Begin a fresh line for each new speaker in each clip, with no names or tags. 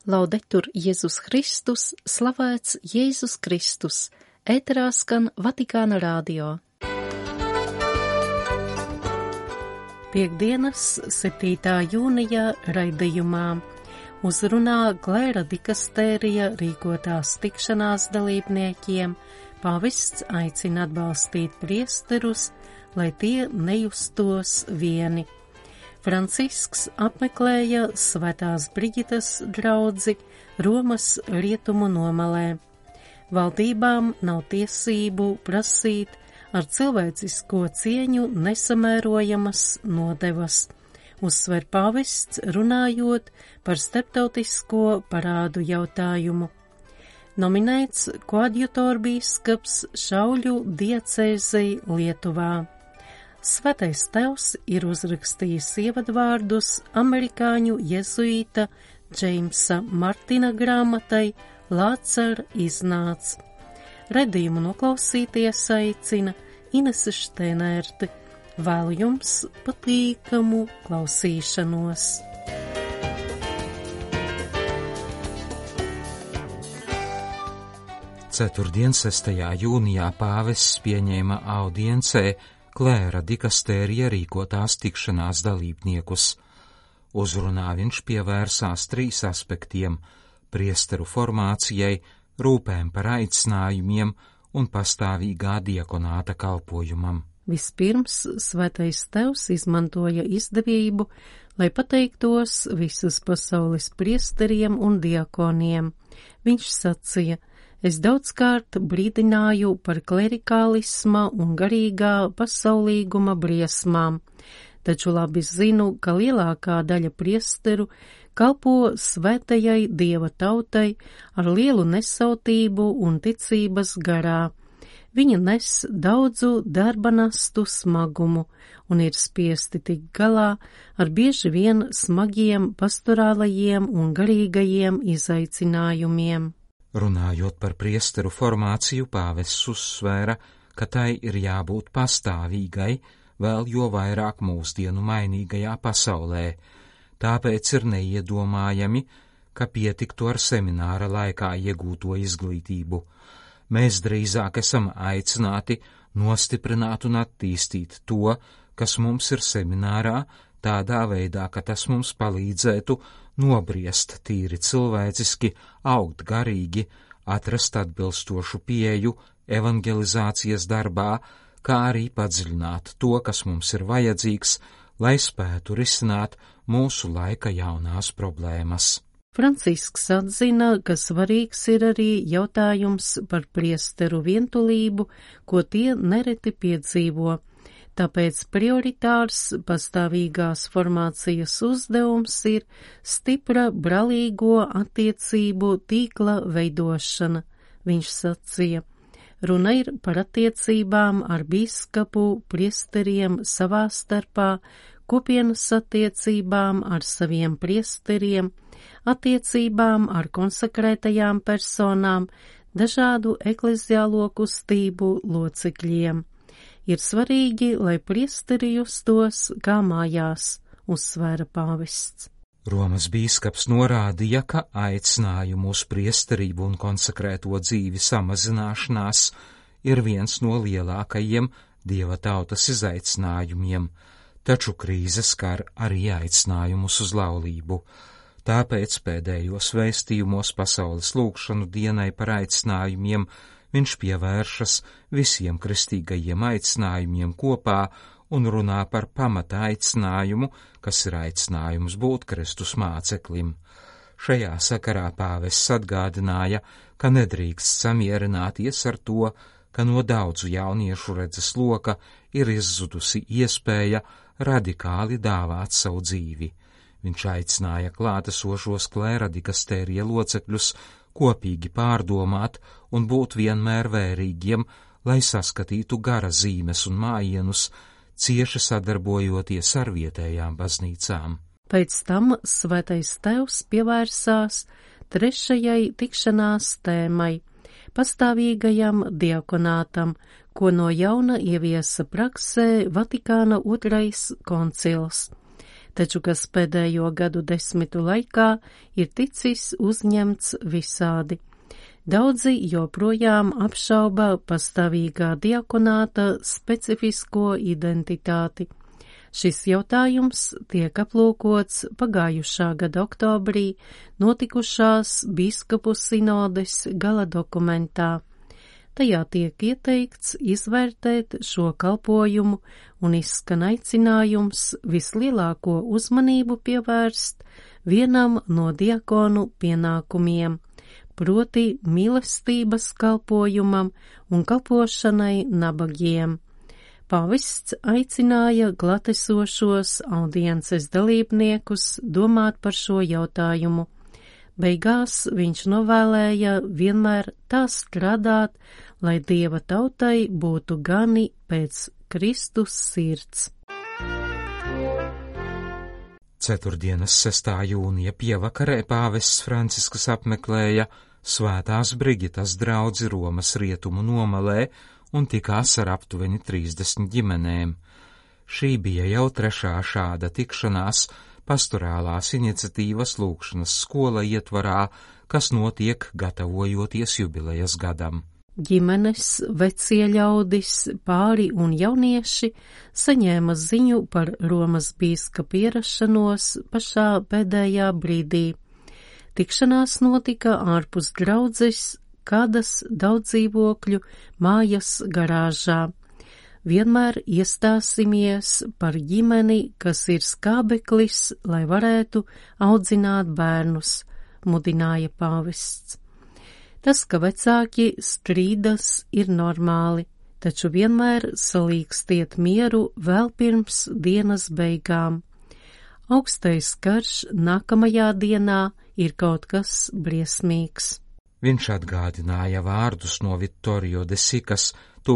Laudetur Jēzus Kristus, slavēts Jēzus Kristus, ēterā skan Vatikāna radio. Piektdienas 7. jūnija raidījumā uzrunā Klēra dikastērija rīkotās tikšanās dalībniekiem, pāvests aicina atbalstīt priesterus, lai tie nejustos vieni. Francisks apmeklēja Svētās Briģitas draudzi Romas rietumu nomalē. Valdībām nav tiesību prasīt ar cilvēcisko cieņu nesamērojamas nodevas, uzsver pāvests runājot par starptautisko parādu jautājumu. Nominēts koadjutorbīskaps Šauļu diecēzei Lietuvā. Svētais Tevs ir uzrakstījis ievadvārdus amerikāņu jezuīta Džeimsa Martina grāmatai Lācar iznāc. Redījumu noklausīties aicina Inese Štēnērte. Vēlu jums patīkamu klausīšanos.
Ceturtdien 6. jūnijā pāvests pieņēma audiencē Klēra dikastērija rīkotās tikšanās dalībniekus. Uzrunā viņš pievērsās 3 aspektiem – priesteru formācijai, rūpēm par aicinājumiem un pastāvīgā diakonāta kalpojumam.
Vispirms Svētais Tevs izmantoja izdevību, lai pateiktos visas pasaules priesteriem un diakoniem. Viņš sacīja: Es daudzkārt brīdināju par klerikālisma un garīgā pasaulīguma briesmām, taču labi zinu, ka lielākā daļa priesteru kalpo svētajai Dieva tautai ar lielu nesautību un ticības garā. Viņi nes daudzu darba nastu smagumu un ir spiesti tikt galā ar bieži vien smagiem pastorālajiem un garīgajiem izaicinājumiem.
Runājot par priesteru formāciju, pāvests uzsvēra, ka tai ir jābūt pastāvīgai, vēl jo vairāk mūsdienu mainīgajā pasaulē. Tāpēc ir neiedomājami, ka pietiktu ar semināra laikā iegūto izglītību. Mēs drīzāk esam aicināti nostiprināt un attīstīt to, kas mums ir seminārā, tādā veidā, ka tas mums palīdzētu nobriest tīri cilvēciski, augt garīgi, atrast atbilstošu pieeju evangelizācijas darbā, kā arī padziļināt to, kas mums ir vajadzīgs, lai spētu risināt mūsu laika jaunās problēmas.
Francisks atzina, ka svarīgs ir arī jautājums par priesteru vientulību, ko tie nereti piedzīvo. Tāpēc prioritārs pastāvīgās formācijas uzdevums ir stipra brālīgo attiecību tīkla veidošana, viņš sacīja. Runa ir par attiecībām ar bīskapu, priesteriem savā starpā, kopienas attiecībām ar saviem priesteriem, attiecībām ar konsekrētajām personām, dažādu ekleziālo kustību locekļiem. Ir svarīgi, lai priesteri justos kā mājās, uzsvēra pāvests.
Romas bīskaps norādīja, ka aicinājumu uz priesterību un konsekrēto dzīvi samazināšanās ir viens no lielākajiem Dieva tautas izaicinājumiem, taču krīze skar arī aicinājumus uz laulību. Tāpēc pēdējos vēstījumos pasaules lūgšanu dienai par aicinājumiem viņš pievēršas visiem kristīgajiem aicinājumiem kopā un runā par pamata aicinājumu, kas ir aicinājums būt Kristus māceklim. Šajā sakarā pāvests atgādināja, ka nedrīkst samierināties ar to, ka no daudzu jauniešu redzes loka ir izzudusi iespēja radikāli dāvāt savu dzīvi. Viņš aicināja klātesošos Klēra dikastērija locekļus kopīgi pārdomāt un būt vienmēr vērīgiem, lai saskatītu gara zīmes un mājienus, cieši sadarbojoties ar vietējām baznīcām.
Pēc tam Svētais Tevs pievērsās 3. tikšanās tēmai – pastāvīgajam diakonātam, ko no jauna ieviesa praksē Vatikāna 2. koncils. taču kas pēdējo gadu desmitu laikā ir ticis uzņemts visādi. Daudzi joprojām apšauba pastāvīgā diakonāta specifisko identitāti. Šis jautājums tiek aplūkots pagājušā gada oktobrī notikušās bīskapu sinodes gala dokumentā. Tajā tiek ieteikts izvērtēt šo kalpojumu un izskan aicinājums vislielāko uzmanību pievērst vienam no diakonu pienākumiem, proti mīlestības kalpojumam un kalpošanai nabagiem. Pāvests aicināja klātesošos audiences dalībniekus domāt par šo jautājumu. Beigās viņš novēlēja vienmēr tā strādāt, lai Dieva tautai būtu gani pēc Kristus sirds.
Ceturtdienas 6. jūnija pievakarē pāvests Francisks apmeklēja Svētās Brigitas draudzi Romas rietumu nomalē un tikās ar aptuveni 30 ģimenēm. Šī bija jau 3. šāda tikšanās pastorālās iniciatīvas lūgšanas skola ietvarā, kas notiek gatavojoties jubilejas gadam.
Ģimenes, vecie ļaudis, pāri un jaunieši saņēma ziņu par Romas bīskapa ierašanos pašā pēdējā brīdī. Tikšanās notika ārpus draudzes kādas daudzdzīvokļu mājas garāžā. Vienmēr iestāsimies par ģimeni, kas ir skābeklis, lai varētu audzināt bērnus, mudināja pāvests. Tas, ka vecāki strīdas, ir normāli, taču vienmēr salīgstiet mieru vēl pirms dienas beigām. Augstais karš nākamajā dienā ir kaut kas briesmīgs.
Viņš atgādināja vārdus no Vittorio de Sikas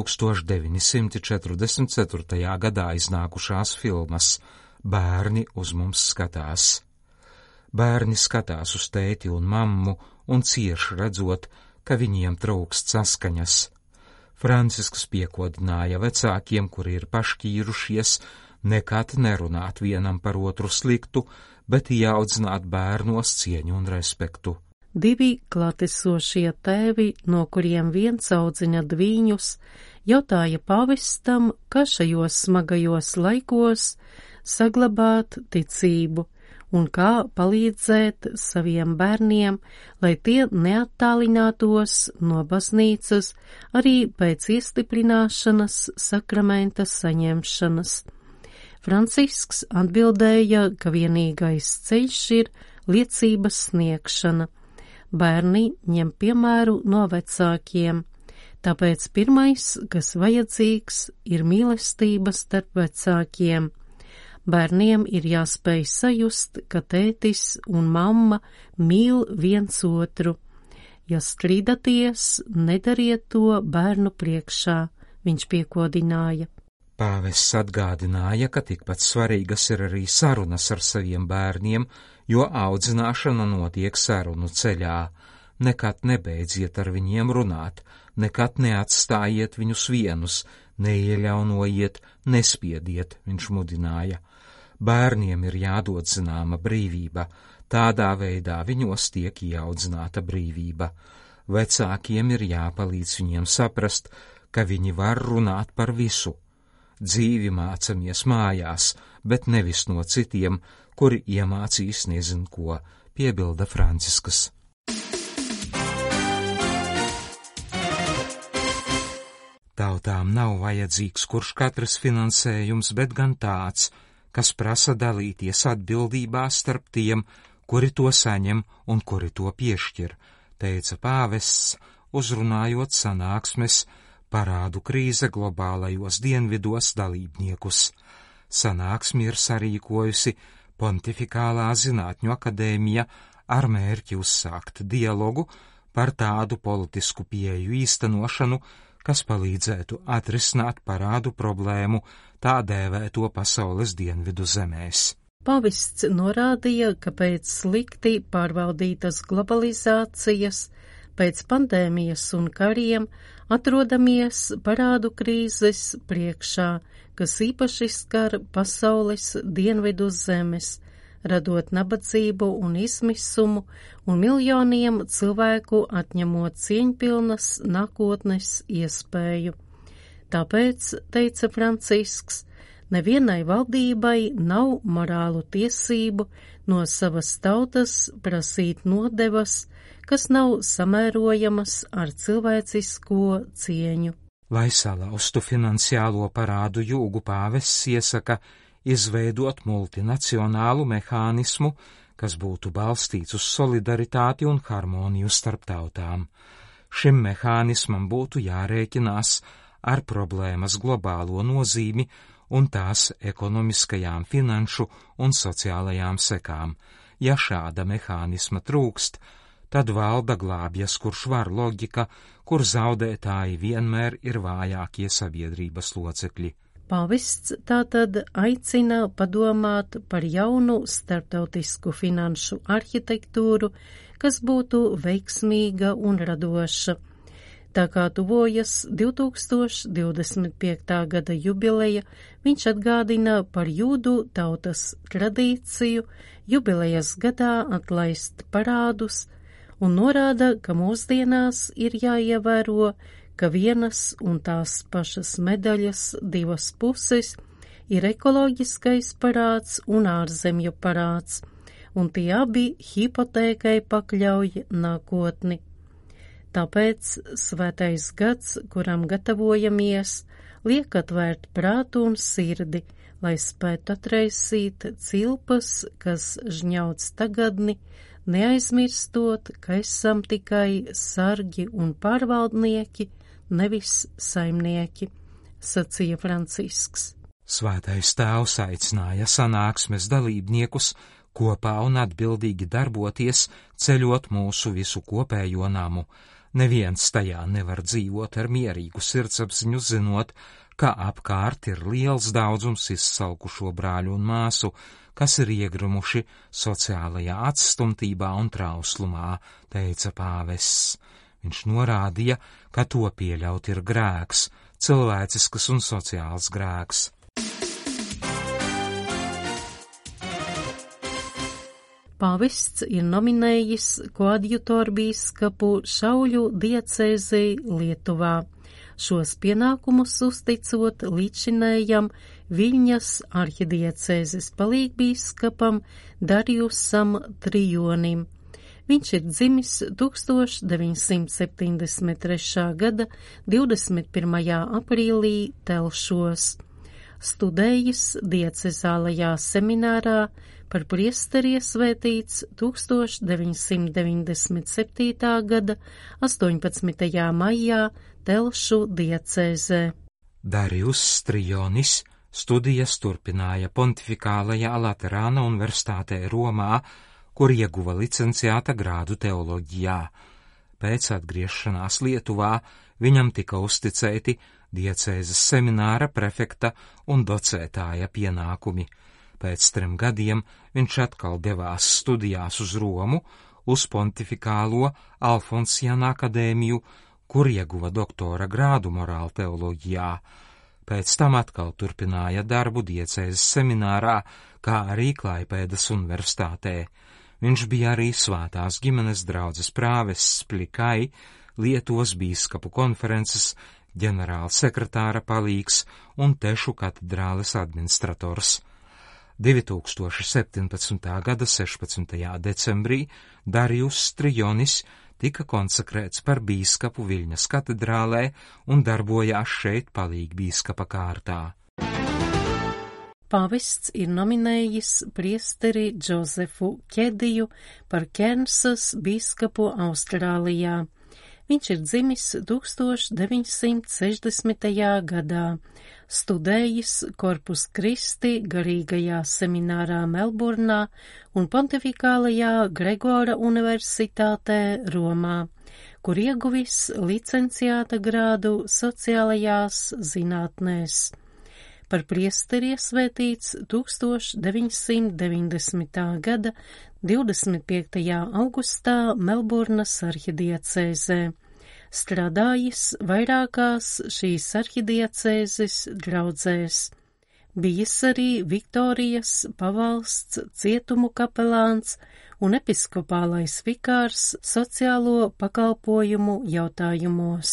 1944. gadā iznākušās filmas Bērni uz mums skatās. Bērni skatās uz tēti un mammu un cieš redzot, ka viņiem trūkst saskaņas. Francisks piekodināja vecākiem, kuri ir pašķīrušies, nekad nerunāt vienam par otru sliktu, bet ieaudzināt bērnos cieņu un respektu.
2 klātesošie tēvi, no kuriem viens audzina dvīņus, jautāja pāvestam, kā šajos smagajos laikos saglabāt ticību un kā palīdzēt saviem bērniem, lai tie neattālinātos no baznīcas arī pēc iestiprināšanas sakramenta saņemšanas. Francisks atbildēja, ka vienīgais ceļš ir liecības sniegšana. Bērni ņem piemēru no vecākiem, tāpēc pirmais, kas vajadzīgs, ir mīlestība starp vecākiem. Bērniem ir jāspēj sajust, ka tētis un mamma mīl viens otru. Ja strīdaties, nedariet to bērnu priekšā, viņš piekodināja.
Pāvests atgādināja, ka tikpat svarīgas ir arī sarunas ar saviem bērniem, jo audzināšana notiek sarunu ceļā. Nekad nebeidziet ar viņiem runāt, nekad neatstājiet viņus vienus, neieļaunojiet, nespiediet, viņš mudināja. Bērniem ir jādod zināma brīvība, tādā veidā viņos tiek ieaudzināta brīvība. Vecākiem ir jāpalīdz viņiem saprast, ka viņi var runāt par visu. Dzīvi mācamies mājās, bet nevis no citiem, kuri iemācīs nezin ko, piebilda Francisks. Tautām nav vajadzīgs kurš katrs finansējums, bet gan tāds, kas prasa dalīties atbildībā starp tiem, kuri to saņem un kuri to piešķir, teica pāvests, uzrunājot sanāksmes parādu krīze globālajos dienvidos dalībniekus. Sanāksmi ir sarīkojusi Pontifikālā zinātņu akadēmija ar mērķi uzsākt dialogu par tādu politisku pieeju īstenošanu, kas palīdzētu atrisināt parādu problēmu tā dēvēto pasaules dienvidu zemēs.
Pāvests norādīja, ka pēc slikti pārvaldītas globalizācijas, pēc pandēmijas un kariem Atrodamies parādu krīzes priekšā, kas īpaši skar pasaules dienvidu zemes, radot nabadzību un izmisumu un miljoniem cilvēku atņemot cieņpilnas nākotnes iespēju. Tāpēc, teica Francisks, nevienai valdībai nav morālu tiesību no savas tautas prasīt nodevas, kas nav samērojamas ar cilvēcisko cieņu.
Lai salauztu finansiālo parādu jūgu, pāvests iesaka izveidot multinacionālu mehānismu, kas būtu balstīts uz solidaritāti un harmoniju starp tautām. Šim mehānismam būtu jārēķinās ar problēmas globālo nozīmi un tās ekonomiskajām, finanšu un sociālajām sekām. Ja šāda mehānisma trūkst, tad valda glābjas, kurš var loģika, kur zaudētāji vienmēr ir vājākie sabiedrības locekļi.
Pāvests tātad aicina padomāt par jaunu starptautisku finanšu arhitektūru, kas būtu veiksmīga un radoša. Tā kā tuvojas 2025. gada jubileja, viņš atgādina par jūdu tautas tradīciju jubilejas gadā atlaist parādus un norāda, ka mūsdienās ir jāievēro, ka vienas un tās pašas medaļas divas puses ir ekoloģiskais parāds un ārzemju parāds, un tie abi hipotēkai pakļauj nākotni. Tāpēc svētais gads, kuram gatavojamies, liek atvērt prātu un sirdi, lai spētu atraisīt cilpas, kas žņauc tagadni, neaizmirstot, ka esam tikai sargi un pārvaldnieki, nevis saimnieki, sacīja Francisks.
Svētais tēvs aicināja sanāksmes dalībniekus kopā un atbildīgi darboties, ceļot mūsu visu kopējo namu. Neviens tajā nevar dzīvot ar mierīgu sirdsapziņu, zinot, ka apkārt ir liels daudzums izsalkušo brāļu un māsu, kas ir iegrumuši sociālajā atstumtībā un trauslumā, teica pāvests. Viņš norādīja, ka to pieļaut ir grēks, cilvēcisks un sociāls grēks.
Pāvests ir nominējis koadjutorbīskapu Šauļu diecēzei Lietuvā, šos pienākumus uzticot līdzinējam Viļņas arhidiecēzes palīgbīskapam Darjusam Trijonim. Viņš ir dzimis 1973. gada 21. aprīlī Telšos. Studējis diecezālajā seminārā, par priesteri iesvētīts 1997. gada 18. maijā Telšu diecēzē.
Darjus Trijonis studijas turpināja Pontifikālajā Laterāna universitātē Romā, kur ieguva licenciāta grādu teoloģijā. Pēc atgriešanās Lietuvā viņam tika uzticēti diecēzes semināra prefekta un docētāja pienākumi. Pēc 3 gadiem viņš atkal devās studijās uz Romu, uz Pontifikālo Alfonsiāna akadēmiju, kur ieguva doktora grādu morāla teoloģijā. Pēc tam atkal turpināja darbu diecēzes seminārā, kā arī Klaipēdas universitātē. Viņš bija arī Svētās ģimenes draudzes prāvests Plikai, Lietuvas bīskapu konferences ģenerāla sekretāra palīgs un Tešu katedrāles administrators. 2017. gada 16. decembrī Darjus Trijonis tika konsekrēts par bīskapu Viļņas katedrālē un darbojās šeit palīgbīskapa kārtā.
Pāvests ir nominējis priesteri Džozefu Ķediju par Kernsas bīskapu Austrālijā. Viņš ir dzimis 1960. gadā, studējis Korpus Kristi garīgajā seminārā Melburnā un Pontifikālajā Gregora universitātē Romā, kur ieguvis licenciāta grādu sociālajās zinātnēs. Par priesteri iesvētīts 1990. gada 25. augustā Melburnas arhidiecēzē. strādājis vairākās šīs arhidiecēzes draudzēs. Bijis arī Viktorijas pavalsts cietumu kapelāns un episkopālais vikārs sociālo pakalpojumu jautājumos.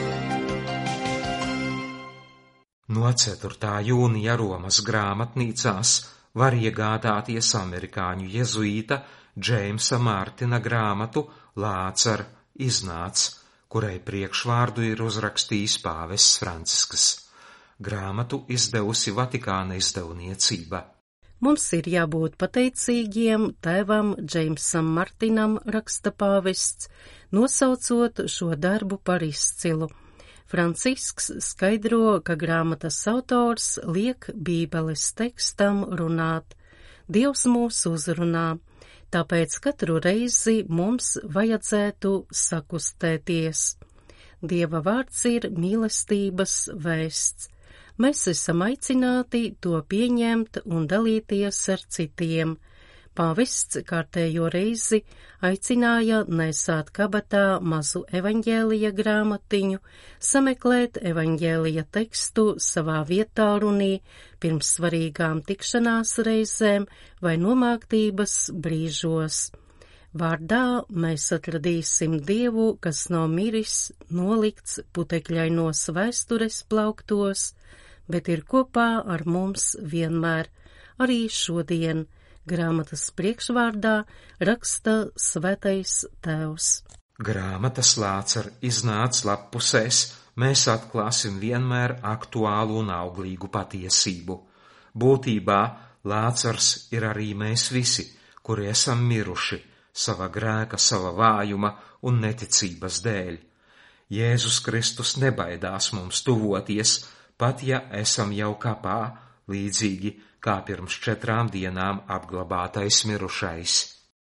No 4. jūnija Romas grāmatnīcās var iegādāties amerikāņu jezuīta Džeimsa Mārtina grāmatu Lācar iznāc, kurai priekšvārdu ir uzrakstījis pāvests Francisks. Grāmatu izdevusi Vatikāna izdevniecība.
Mums ir jābūt pateicīgiem tēvam Džeimsam Martinam, raksta pāvests, nosaucot šo darbu par izcilu. Francisks skaidro, ka grāmatas autors liek Bībeles tekstam runāt. Dievs mūs uzrunā, tāpēc katru reizi mums vajadzētu sakustēties. Dieva vārds ir mīlestības vēsts. Mēs esam aicināti to pieņemt un dalīties ar citiem. Pāvests kārtējo reizi aicināja nesāt kabatā mazu evaņģēlija grāmatiņu, sameklēt evaņģēlija tekstu savā vietā runī pirms svarīgām tikšanās reizēm vai nomāktības brīžos. Vārdā mēs atradīsim Dievu, kas nav miris, nolikts putekļainos vēstures plauktos, bet ir kopā ar mums vienmēr, arī šodien. Grāmatas priekšvārdā raksta Svētais Tēvs.
Grāmatas Lācar iznāc lappusēs mēs atklāsim vienmēr aktuālu un auglīgu patiesību. Būtībā Lācars ir arī mēs visi, kuri esam miruši sava grēka, sava vājuma un neticības dēļ. Jēzus Kristus nebaidās mums tuvoties, pat ja esam jau kapā, līdzīgi kā pirms 4 dienām apglabātais mirušais.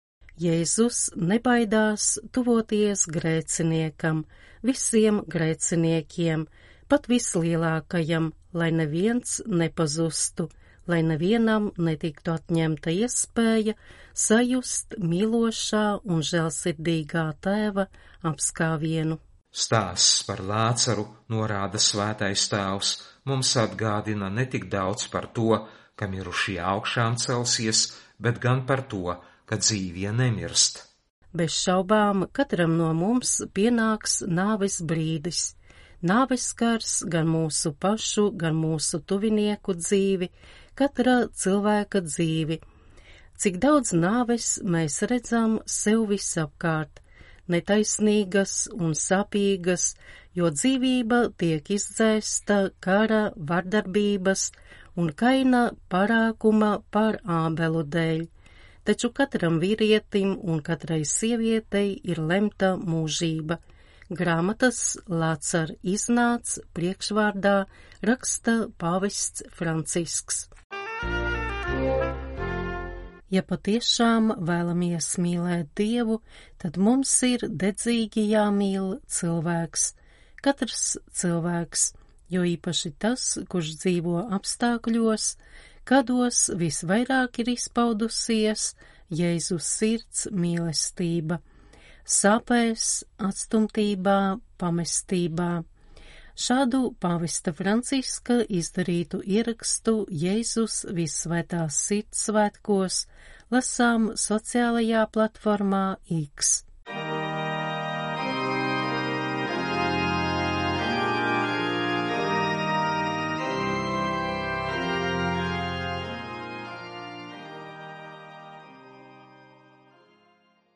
Jēzus nebaidās tuvoties grēciniekam, visiem grēciniekiem, pat vislielākajam, lai neviens nepazustu, lai nevienam netiktu atņemta iespēja sajust mīlošā un žēlsirdīgā Tēva apskāvienu.
Stāsts par Lācaru, norāda Svētais Tēvs, mums atgādina ne tik daudz par to, ka mirušie augšām celsies, bet gan par to, ka dzīvie nemirst.
Bez šaubām katram no mums pienāks nāves brīdis. Nāves skars gan mūsu pašu, gan mūsu tuvinieku dzīvi, katra cilvēka dzīvi. Cik daudz nāves mēs redzam sev visapkārt, netaisnīgas un sāpīgas, jo dzīvība tiek izdzēsta kara, vardarbības un Kaina parākuma par Ābelu dēļ, taču katram vīrietim un katrai sievietei ir lemta mūžība. Grāmatas Lācar iznāc priekšvārdā raksta pāvests Francisks. Ja patiešām vēlamies mīlēt Dievu, tad mums ir dedzīgi jāmīl cilvēks, katrs cilvēks, jo īpaši tas, kurš dzīvo apstākļos, kādos visvairāk ir izpaudusies Jēzus sirds mīlestība, sāpēs, atstumtībā, pamestībā. Šādu pāvesta Franciska izdarītu ierakstu Jēzus Visvētās sirds svētkos lasām sociālajā platformā X.